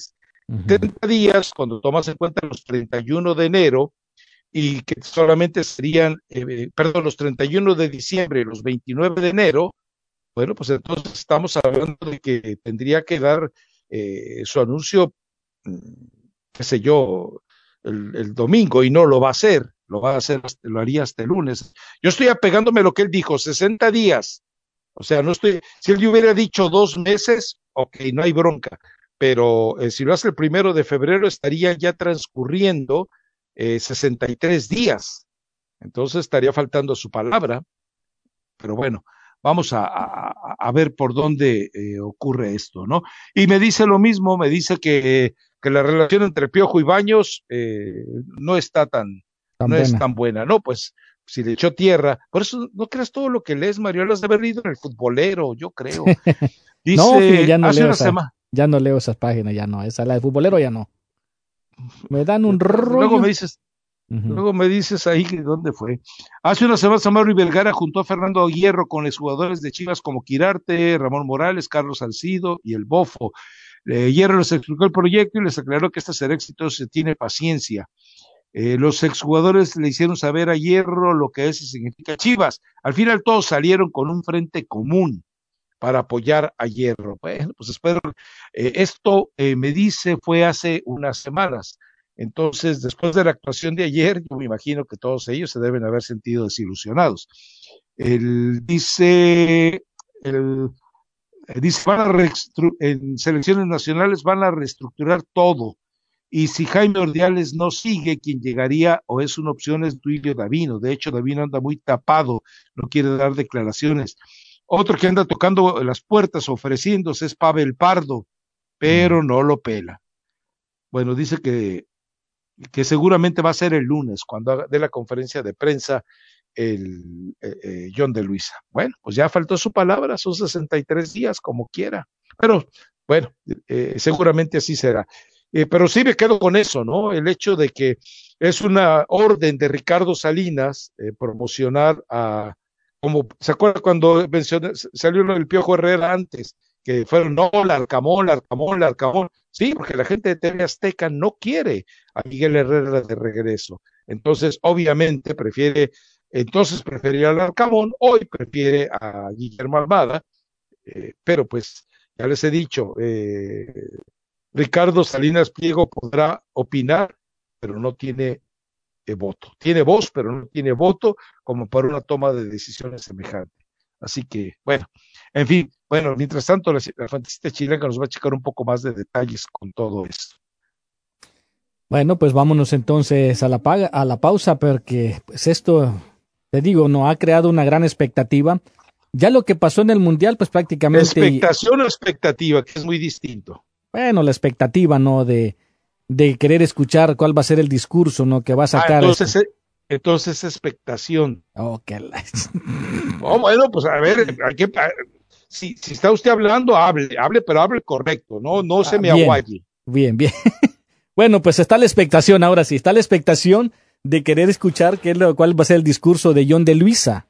70 días, cuando tomas en cuenta los 31 de enero, y que solamente serían, los 31 de diciembre y los 29 de enero, bueno, pues entonces estamos hablando de que tendría que dar su anuncio, qué sé yo, el domingo, y no lo va a hacer, lo haría hasta el lunes. Yo estoy apegándome a lo que él dijo, 60 días. O sea, si él hubiera dicho 2 meses, ok, no hay bronca, pero si lo hace el 1 de febrero, estaría ya transcurriendo 63 días. Entonces estaría faltando su palabra, pero bueno, vamos a ver por dónde ocurre esto, ¿no? Y me dice lo mismo, me dice que la relación entre Piojo y Baños no está es tan buena, ¿no? Pues si le echó tierra, por eso no creas todo lo que lees, Mario, has de haber leído en El Futbolero, yo creo. Dice, no, ya no hace leo una semana. Ya no leo esas páginas, ya no, esa la de Futbolero ya no. Me dan un rollo. Luego me dices ahí dónde fue. Hace una semana Mario Vergara juntó a Fernando Hierro con los jugadores de Chivas como Quirarte, Ramón Morales, Carlos Salcido y el Bofo. Hierro les explicó el proyecto y les aclaró que este será exitoso, se tiene paciencia. Los exjugadores le hicieron saber a Hierro lo que es y significa Chivas. Al final todos salieron con un frente común para apoyar a Hierro. Bueno, pues espero. Esto me dice fue hace unas semanas. Entonces, después de la actuación de ayer, yo me imagino que todos ellos se deben haber sentido desilusionados. Dice, en selecciones nacionales van a reestructurar todo. Y si Jaime Ordiales no sigue, quien llegaría o es una opción es Duilio Davino. De hecho, Davino anda muy tapado, no quiere dar declaraciones. Otro que anda tocando las puertas, ofreciéndose, es Pavel Pardo, pero no lo pela. Bueno, dice que seguramente va a ser el lunes, cuando dé la conferencia de prensa John de Luisa. Bueno, pues ya faltó su palabra, son 63 días, como quiera. Pero, bueno, seguramente así será. Pero sí me quedo con eso, ¿no? El hecho de que es una orden de Ricardo Salinas promocionar como, ¿se acuerda cuando salió el Piojo Herrera antes? Que fueron, no, Larcamón. Sí, porque la gente de TV Azteca no quiere a Miguel Herrera de regreso. Entonces, obviamente, prefería a Larcamón, hoy prefiere a Guillermo Almada, pero pues, ya les he dicho, Ricardo Salinas Pliego podrá opinar, pero no tiene voto. Tiene voz, pero no tiene voto como para una toma de decisiones semejante. Así que, bueno, en fin, bueno, mientras tanto, la fantasista chilena nos va a checar un poco más de detalles con todo esto. Bueno, pues vámonos entonces a la pausa, porque pues esto, te digo, no ha creado una gran expectativa. Ya lo que pasó en el Mundial, pues prácticamente... Expectación o expectativa, que es muy distinto. Bueno, la expectativa, ¿no? De querer escuchar cuál va a ser el discurso, ¿no? Que va a sacar... Entonces expectación. Oh, bueno, pues a ver, si está usted hablando, hable, pero hable correcto, no se me aguaye. Bien. Bueno, pues está la expectación, ahora sí, está la expectación de querer escuchar cuál va a ser el discurso de John de Luisa.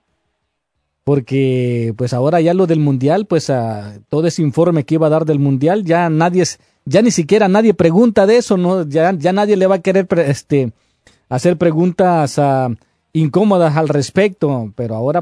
Porque, pues ahora ya lo del Mundial, pues todo ese informe que iba a dar del Mundial, ya ni siquiera nadie pregunta de eso, ¿no? Ya nadie le va a querer hacer preguntas incómodas al respecto, pero ahora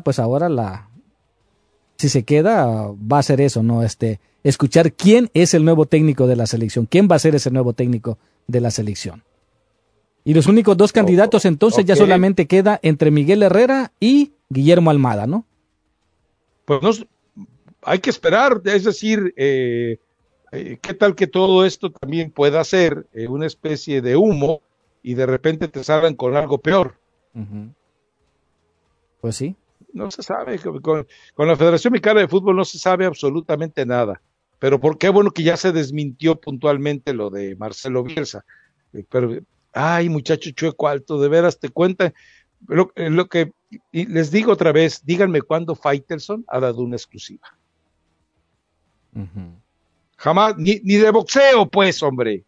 si se queda va a ser eso, ¿no? Escuchar quién es el nuevo técnico de la selección, quién va a ser ese nuevo técnico de la selección. Y los únicos dos candidatos entonces ya solamente queda entre Miguel Herrera y Guillermo Almada, ¿no? Pues hay que esperar, es decir, ¿qué tal que todo esto también pueda ser una especie de humo y de repente te salgan con algo peor? Uh-huh. Pues sí. No se sabe, con la Federación Mexicana de Fútbol no se sabe absolutamente nada, pero qué bueno que ya se desmintió puntualmente lo de Marcelo Bielsa, pero, ay, muchacho chueco alto, de veras te cuentan, lo que les digo otra vez, díganme cuándo Faitelson ha dado una exclusiva. Uh-huh. Jamás, ni de boxeo, pues, hombre.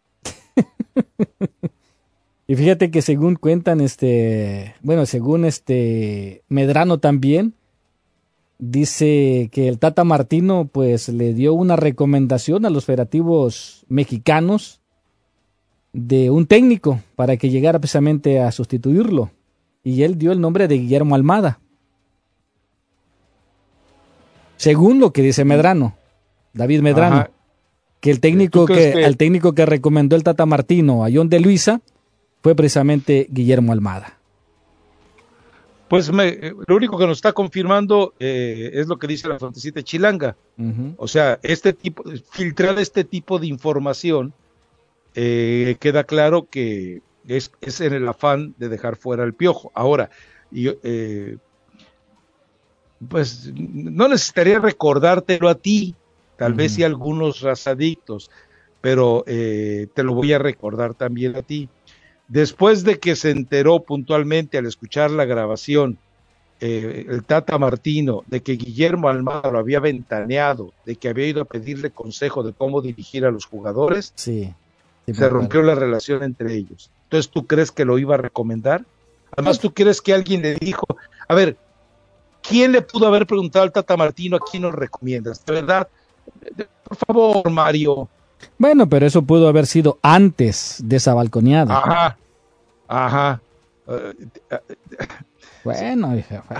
Y fíjate que según cuentan, según Medrano también, dice que el Tata Martino pues le dio una recomendación a los federativos mexicanos de un técnico para que llegara precisamente a sustituirlo. Y él dio el nombre de Guillermo Almada. Según lo que dice Medrano, David Medrano, Ajá. que el técnico el técnico que recomendó el Tata Martino a John de Luisa fue precisamente Guillermo Almada. Pues lo único que nos está confirmando es lo que dice la Frontecita Chilanga. Uh-huh. O sea, filtrar este tipo de información, queda claro que es en el afán de dejar fuera el Piojo. Ahora, pues no necesitaría recordártelo a ti, tal vez sí a algunos razadictos, pero te lo voy a recordar también a ti. Después de que se enteró puntualmente al escuchar la grabación, el Tata Martino, de que Guillermo Almada lo había ventaneado, de que había ido a pedirle consejo de cómo dirigir a los jugadores, se rompió la relación entre ellos. Entonces, ¿tú crees que lo iba a recomendar? Además, ¿tú crees que alguien le dijo, a ver, ¿quién le pudo haber preguntado al Tata Martino a quién nos recomiendas? De verdad, por favor, Mario. Bueno, pero eso pudo haber sido antes de esa balconeada. Ajá. Bueno,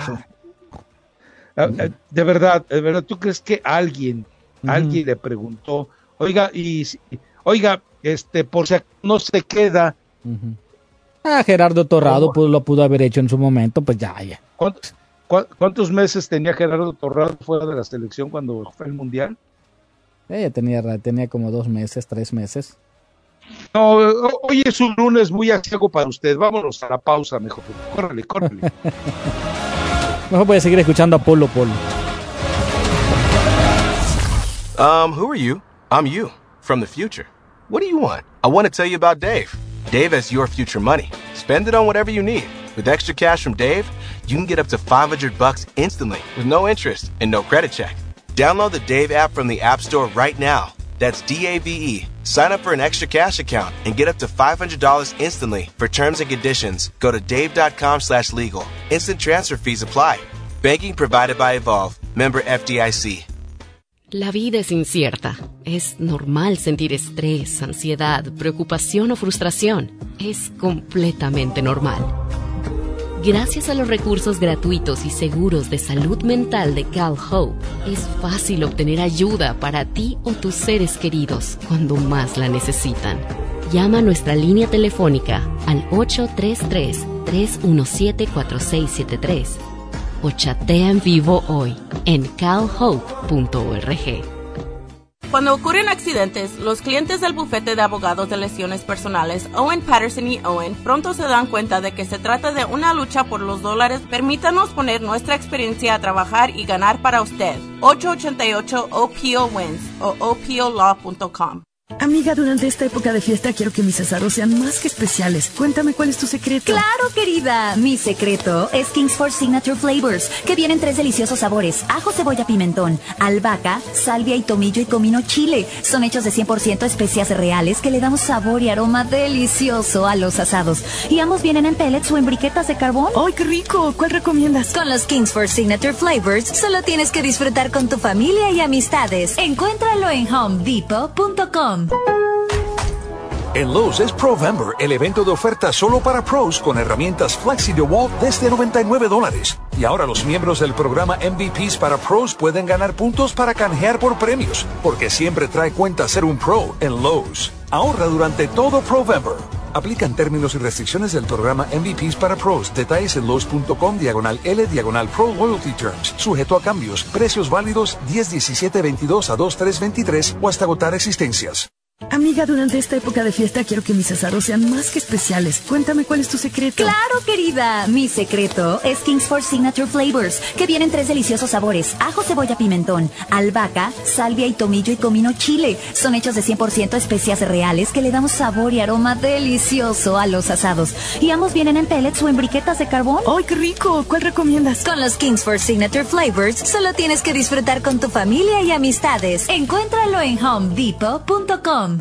de verdad, ¿tú crees que alguien le preguntó, oiga, por si no se queda? Gerardo Torrado lo pudo haber hecho en su momento, pues ya. ¿Cuántos meses tenía Gerardo Torrado fuera de la selección cuando fue el Mundial? Tenía como 2 meses, 3 meses. No, hoy es un lunes muy aciago para usted. Vámonos a la pausa, mejor. Córrele. Mejor voy a seguir escuchando a Polo. Who are you? I'm you, from the future. What do you want? I want to tell you about Dave. Dave has your future money. Spend it on whatever you need. With extra cash from Dave, you can get up to $500 instantly with no interest and no credit check. Download the Dave app from the App Store right now. That's DAVE. Sign up for an extra cash account and get up to $500 instantly. For terms and conditions, go to dave.com/legal. Instant transfer fees apply. Banking provided by Evolve. Member FDIC. La vida es incierta. Es normal sentir estrés, ansiedad, preocupación o frustración. Es completamente normal. Gracias a los recursos gratuitos y seguros de salud mental de CalHope, es fácil obtener ayuda para ti o tus seres queridos cuando más la necesitan. Llama a nuestra línea telefónica al 833-317-4673 o chatea en vivo hoy en calhope.org. Cuando ocurren accidentes, los clientes del bufete de abogados de lesiones personales Owen Patterson y Owen pronto se dan cuenta de que se trata de una lucha por los dólares. Permítanos poner nuestra experiencia a trabajar y ganar para usted. 888-OPO-WINS o opolaw.com. Amiga, durante esta época de fiesta quiero que mis asados sean más que especiales. Cuéntame cuál es tu secreto. Claro, querida. Mi secreto es Kingsford Signature Flavors, que vienen 3 deliciosos sabores: ajo, cebolla, pimentón, albahaca, salvia y tomillo y comino chile. Son hechos de 100% especias reales que le damos sabor y aroma delicioso a los asados. Y ambos vienen en pellets o en briquetas de carbón. ¡Ay, qué rico! ¿Cuál recomiendas? Con los Kingsford Signature Flavors solo tienes que disfrutar con tu familia y amistades. Encuéntralo en homedepot.com. En Lowe's es Provember, el evento de oferta solo para pros con herramientas Flexi DeWalt desde $99. Y ahora los miembros del programa MVPs para pros pueden ganar puntos para canjear por premios, porque siempre trae cuenta ser un pro en Lowe's. Ahorra durante todo Provember. Aplican términos y restricciones del programa MVPs para pros. Detalles en Lowe's.com/L/Pro Loyalty Terms. Sujeto a cambios. Precios válidos 10-17-22 a 2-3-23 o hasta agotar existencias. Amiga, durante esta época de fiesta quiero que mis asados sean más que especiales. Cuéntame cuál es tu secreto. Claro, querida. Mi secreto es Kingsford Signature Flavors, que vienen 3 deliciosos sabores: ajo, cebolla, pimentón, albahaca, salvia y tomillo y comino chile. Son hechos de 100% especias reales que le damos sabor y aroma delicioso a los asados. Y ambos vienen en pellets o en briquetas de carbón. ¡Ay, qué rico! ¿Cuál recomiendas? Con los Kingsford Signature Flavors solo tienes que disfrutar con tu familia y amistades. Encuéntralo en homedepot.com.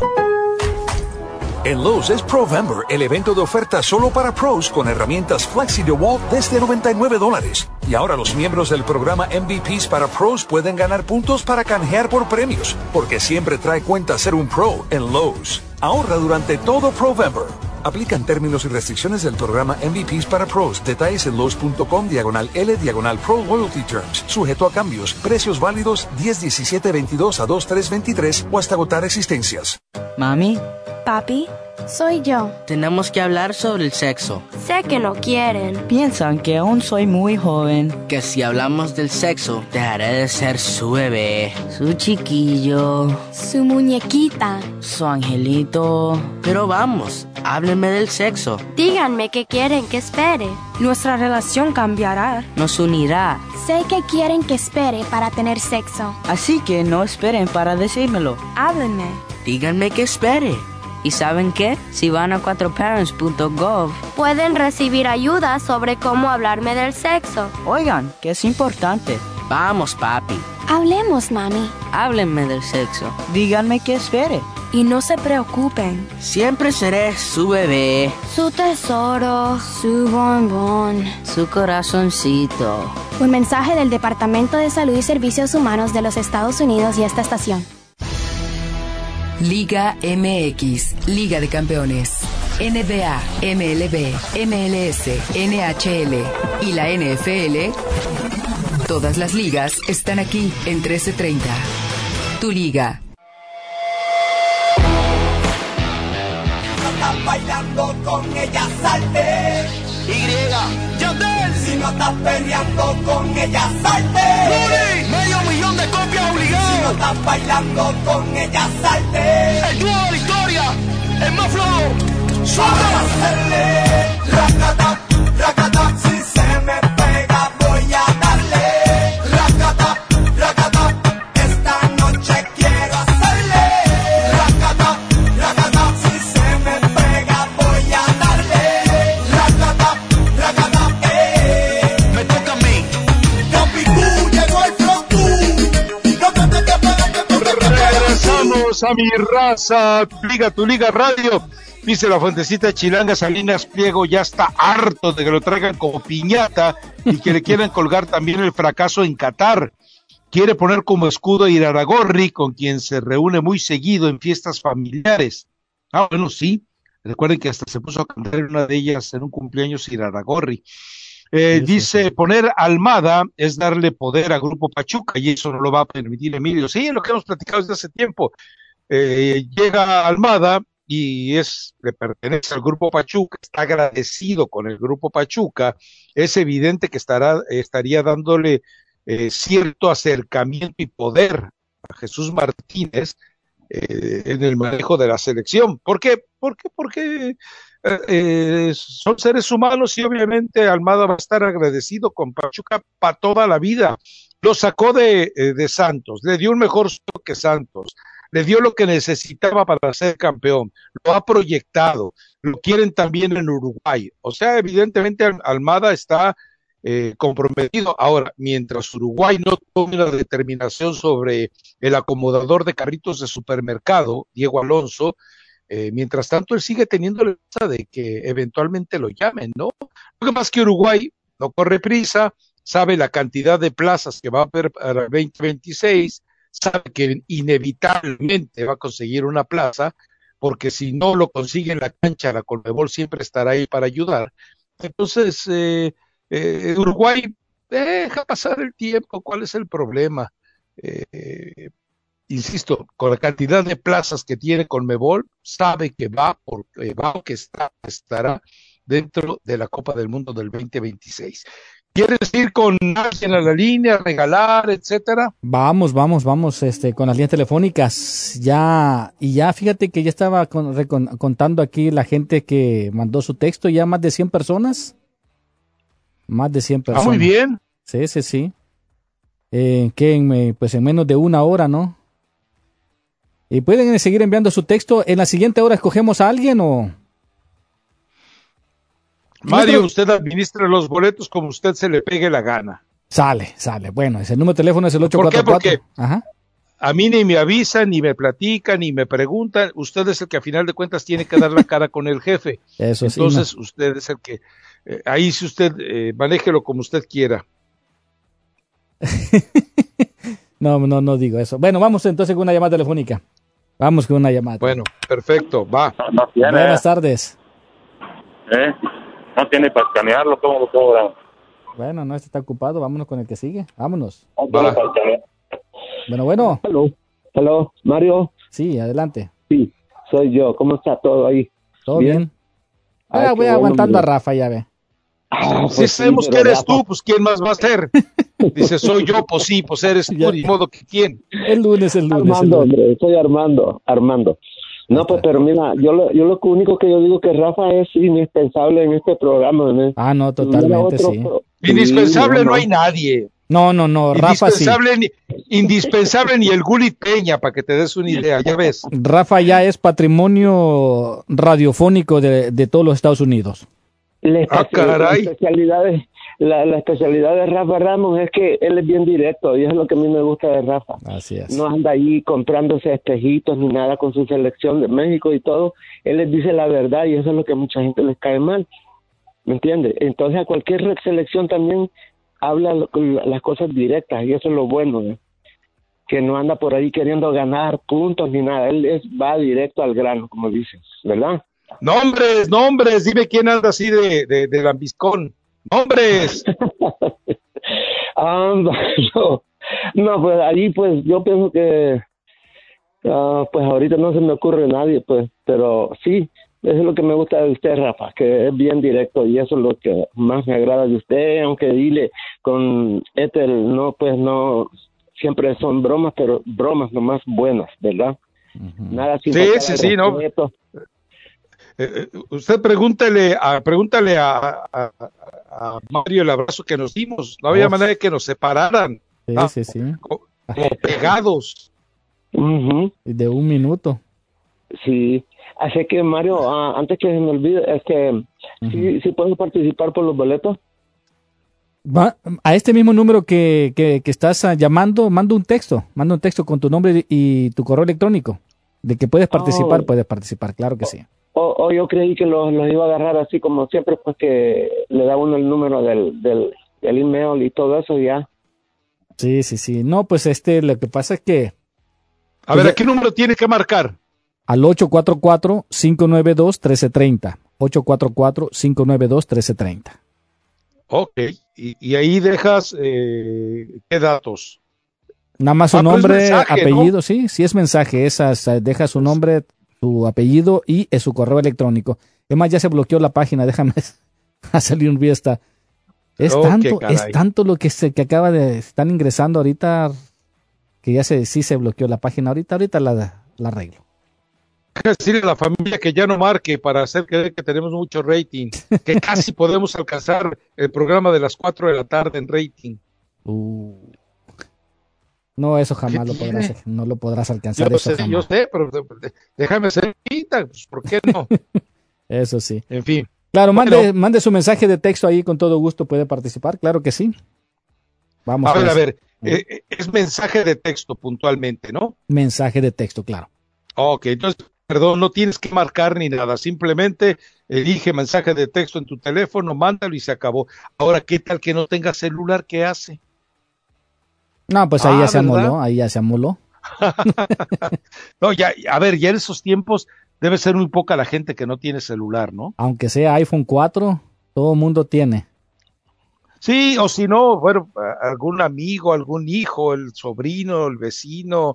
En Lowe's es Provember, el evento de oferta solo para pros con herramientas Flexi DeWalt desde $99. Y ahora los miembros del programa MVPs para pros pueden ganar puntos para canjear por premios, porque siempre trae cuenta ser un pro en Lowe's. Ahorra durante todo Provember. Aplican términos y restricciones del programa MVPs para Pros. Detalles en Lowe's.com/L/Pro Loyalty Terms. Sujeto a cambios. Precios válidos 10/17/22 a 2/3/23 o hasta agotar existencias. Mami. Papi, soy yo. Tenemos que hablar sobre el sexo. Sé que no quieren. Piensan que aún soy muy joven. Que si hablamos del sexo, dejaré de ser su bebé, su chiquillo, su muñequita, su angelito. Pero vamos, háblenme del sexo. Díganme qué quieren que espere. Nuestra relación cambiará. Nos unirá. Sé que quieren que espere para tener sexo. Así que no esperen para decírmelo. Háblenme. Díganme que espere. ¿Y saben qué? Si van a 4parents.gov, pueden recibir ayuda sobre cómo hablarme del sexo. Oigan, que es importante. Vamos, papi. Hablemos, mami. Háblenme del sexo. Díganme que espere. Y no se preocupen. Siempre seré su bebé, su tesoro, su bombón, su corazoncito. Un mensaje del Departamento de Salud y Servicios Humanos de los Estados Unidos y esta estación. Liga MX, Liga de Campeones, NBA, MLB, MLS, NHL y la NFL. Todas las ligas están aquí en 1330. Tu liga. Si no estás bailando con ella, salte. Yandel. Si no estás peleando con ella, salte. Luli, $500,000 de copias obligadas. Si no estás bailando con ella, salte. El dúo de la historia, el más flojo. Vamos a hacerle racata, racata. Si se me pega voy a darle racata, racata. Esta noche quiero hacerle racata, racata. Si se me pega voy a darle racata, racata. Me toca a mí. Capicú, llegó el frontú. Regresamos a Mi Raza, Tu Liga Radio. Dice la fuentecita Chilanga Salinas Pliego, ya está harto de que lo traigan como piñata y que le quieran colgar también el fracaso en Qatar. Quiere poner como escudo a Iraragorri, con quien se reúne muy seguido en fiestas familiares. Ah, bueno, sí. Recuerden que hasta se puso a cantar en una de ellas en un cumpleaños Iraragorri. Dice, poner Almada es darle poder a Grupo Pachuca y eso no lo va a permitir Emilio. Sí, es lo que hemos platicado desde hace tiempo. Llega Almada y le pertenece al Grupo Pachuca, está agradecido con el Grupo Pachuca, es evidente que estaría dándole cierto acercamiento y poder a Jesús Martínez en el manejo de la selección. ¿Por qué? Porque son seres humanos y obviamente Almada va a estar agradecido con Pachuca para toda la vida. Lo sacó de Santos, le dio un mejor sueldo que Santos, le dio lo que necesitaba para ser campeón, lo ha proyectado, lo quieren también en Uruguay. O sea, evidentemente Almada está comprometido. Ahora, mientras Uruguay no tome una determinación sobre el acomodador de carritos de supermercado, Diego Alonso, mientras tanto él sigue teniendo la esperanza de que eventualmente lo llamen, ¿no? Lo que más que Uruguay no corre prisa, sabe la cantidad de plazas que va a haber para el 2026, sabe que inevitablemente va a conseguir una plaza, porque si no lo consigue en la cancha, la Conmebol siempre estará ahí para ayudar. Entonces, Uruguay deja pasar el tiempo. ¿Cuál es el problema? Insisto, con la cantidad de plazas que tiene Conmebol, sabe que estará dentro de la Copa del Mundo del 2026. ¿Quieres ir con alguien a la línea, regalar, etcétera? Vamos, con las líneas telefónicas. Ya fíjate que ya estaba contando aquí la gente que mandó su texto, ya más de 100 personas. Más de 100 personas. Ah, muy bien. Sí. Pues en menos de una hora, ¿no? Y pueden seguir enviando su texto. ¿En la siguiente hora escogemos a alguien o...? Mario, usted administra los boletos como usted se le pegue la gana. Sale. Bueno, el número de teléfono es el 844. ¿Por qué? Porque ajá. A mí ni me avisan, ni me platican, ni me preguntan. Usted es el que a final de cuentas tiene que dar la cara con el jefe. Eso sí. Entonces, usted es el que... ahí si usted manéjelo como usted quiera. No digo eso. Bueno, vamos entonces con una llamada telefónica. Vamos con una llamada. Bueno, perfecto, va. No tiene. Buenas tardes. No tiene para escanearlo, ¿cómo lo cobran? Bueno, no, este está ocupado, vámonos con el que sigue. Vámonos. Va. Bueno. Hello, Mario. Sí, adelante. Sí, soy yo. ¿Cómo está todo ahí? ¿Todo bien? Ay, voy qué aguantando bueno, a Rafa, ya ve. Si sabemos que eres tú, pues ¿quién más va a ser? Dice, soy yo, pues sí, pues eres tú, ni modo que quién. El lunes. Armando, hombre, soy Armando. No, pues, pero mira, yo lo único que yo digo que Rafa es indispensable en este programa, ¿no? Ah, no, totalmente, sí. Indispensable no hay nadie. No, Rafa sí. Indispensable ni el Gullit Peña, para que te des una idea, ya ves. Rafa ya es patrimonio radiofónico de todos los Estados Unidos. Caray. La especialidad de Rafa Ramos es que él es bien directo y eso es lo que a mí me gusta de Rafa. Así es. No anda ahí comprándose espejitos ni nada con su selección de México y todo. Él les dice la verdad y eso es lo que a mucha gente les cae mal. ¿Me entiendes? Entonces a cualquier selección también habla las cosas directas y eso es lo bueno, ¿eh? Que no anda por ahí queriendo ganar puntos ni nada. Él va directo al grano, como dices, ¿verdad? Nombres, dime quién anda así de lambiscón. Nombres. No, pues ahí pues yo pienso que pues ahorita no se me ocurre nadie, pues, pero sí, eso es lo que me gusta de usted, Rafa, que es bien directo y eso es lo que más me agrada de usted, aunque dile con Ethel, no, pues no, siempre son bromas, pero bromas nomás buenas, ¿verdad? Nada sin Sí, no. Usted pregúntale a Mario el abrazo que nos dimos. No había manera de que nos separaran. Sí. Como pegados. De 1 minuto. Sí. Así que, Mario, antes que se me olvide, es que ¿sí puedo participar por los boletos? Va, a este mismo número que estás llamando, manda un texto con tu nombre y tu correo electrónico. De que puedes participar, claro que sí. O yo creí que los iba a agarrar así como siempre, pues que le da uno el número del email y todo eso ya. Sí. No, pues lo que pasa es que... A ver, ¿a qué número tiene que marcar? Al 844-592-1330. 844-592-1330. Ok, y ahí dejas ¿qué datos? Nada más su nombre, mensaje, apellido, ¿no? sí es mensaje, deja su nombre, su apellido y su correo electrónico. Es más, ya se bloqueó la página, déjame salir un fiesta. Es tanto lo que acaba de están ingresando ahorita que ya sí se bloqueó la página. Ahorita la arreglo. Decirle a la familia que ya no marque para hacer creer que tenemos mucho rating, que casi podemos alcanzar el programa de las 4 de la tarde en rating. No, eso jamás no lo podrás alcanzar. Yo sé, pero déjame ser ahorita, pues, ¿por qué no? Eso sí. En fin. Claro, mande su mensaje de texto ahí, con todo gusto puede participar, claro que sí. Vamos. A ver, es mensaje de texto puntualmente, ¿no? Mensaje de texto, claro. Ok, entonces, perdón, no tienes que marcar ni nada, simplemente elige mensaje de texto en tu teléfono, mándalo y se acabó. Ahora, ¿qué tal que no tenga celular? ¿Qué hace? No, pues ahí ya se amoló. No, ya, a ver, ya en esos tiempos debe ser muy poca la gente que no tiene celular, ¿no? Aunque sea iPhone 4, todo el mundo tiene. Sí, o si no, bueno, algún amigo, algún hijo, el sobrino, el vecino,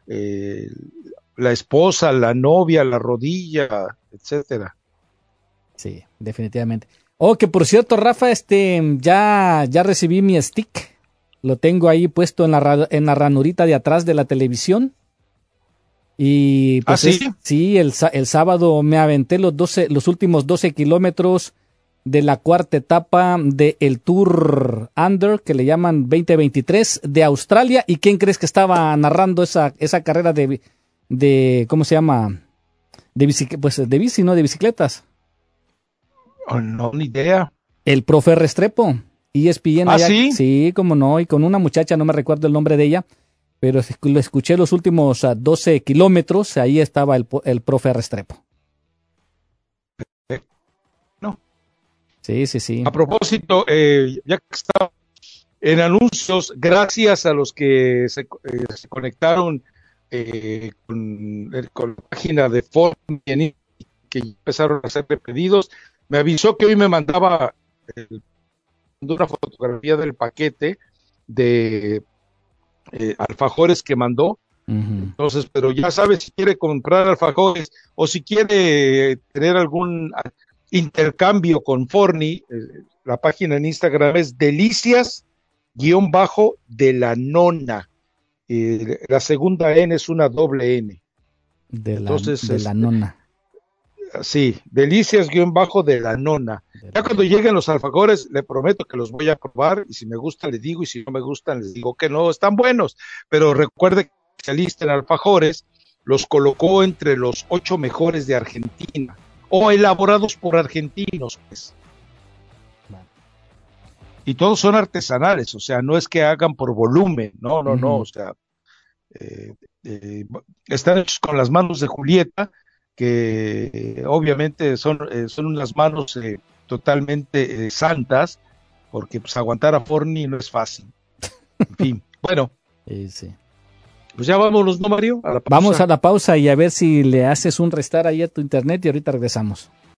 la esposa, la novia, la rodilla, etcétera. Sí, definitivamente. Oh, que por cierto, Rafa, ya recibí mi stick. Lo tengo ahí puesto en la ranurita de atrás de la televisión. Y pues ¿sí? El sábado me aventé los últimos 12 kilómetros de la cuarta etapa del Tour Under, que le llaman 2023, de Australia. ¿Y quién crees que estaba narrando esa carrera de ¿cómo se llama? De bicicletas. Oh, no, ni idea. El profe Restrepo. ESPN allá, ¿sí? Sí, cómo no, y con una muchacha, no me recuerdo el nombre de ella, pero lo escuché los últimos 12 kilómetros, ahí estaba el profe Restrepo. No. Sí. A propósito, ya que está en anuncios, gracias a los que se conectaron con la página de Forni que empezaron a hacer pedidos. Me avisó que hoy me mandaba una fotografía del paquete de alfajores que mandó. Entonces, pero ya sabe, si quiere comprar alfajores o si quiere tener algún intercambio con Forni, la página en Instagram es delicias_de la nona. La segunda N es una doble N. Entonces, de la nona. Sí, delicias_de la nona. Ya cuando lleguen los alfajores, le prometo que los voy a probar, y si me gustan les digo, y si no me gustan les digo que no, están buenos. Pero recuerde que el especialista en alfajores los colocó entre los 8 mejores de Argentina, o elaborados por argentinos, pues. Y todos son artesanales, o sea, no es que hagan por volumen, no, o sea, están hechos con las manos de Julieta, que obviamente son unas manos totalmente santas, porque pues aguantar a Forni no es fácil. En fin, bueno. Sí. Pues ya vámonos, ¿no, Mario? Vamos a la pausa y a ver si le haces un restar ahí a tu internet y ahorita regresamos.